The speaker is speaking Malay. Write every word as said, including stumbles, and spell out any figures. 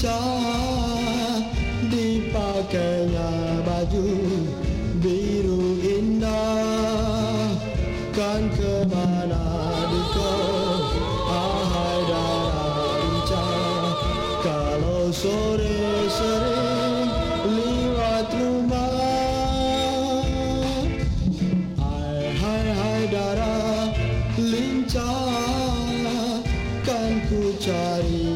lincah, dipakainya baju biru indah. Kan kemana duka, ahai darah lincah, kalau sore sering lewat rumah. Hai hai hai darah lincah, kan ku cari